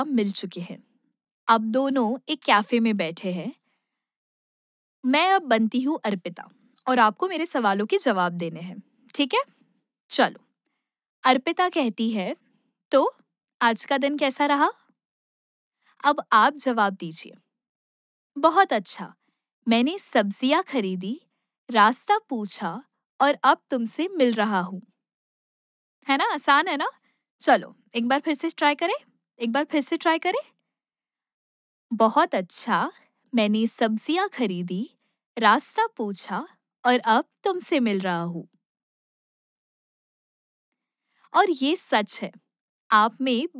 मिल चुके हैं। अब दोनों एक कैफ़े में बैठे हैं। मैं अब बनती हूँ अर्पिता और आपको मेरे सवालों के जवाब देने हैं, ठीक है? चलो, अर्पिता कहती है, "तो आज का दिन कैसा रहा?" अब आप जवाब दीजिए। बहुत अच्छा, मैंने सब्जियाँ खरीदी, रास्ता पूछा और अब तुमसे मिल रहा हूँ। है ना? आसान है ना? चलो, एक बार फिर से ट्राई करें? एक बार फिर से ट्राई करें? बहुत अच्छा, मैंने सब्जियाँ खरीदी, रास्ता पूछा और अब तुमसे मिल रहा हूँ। और ये सच है, आप में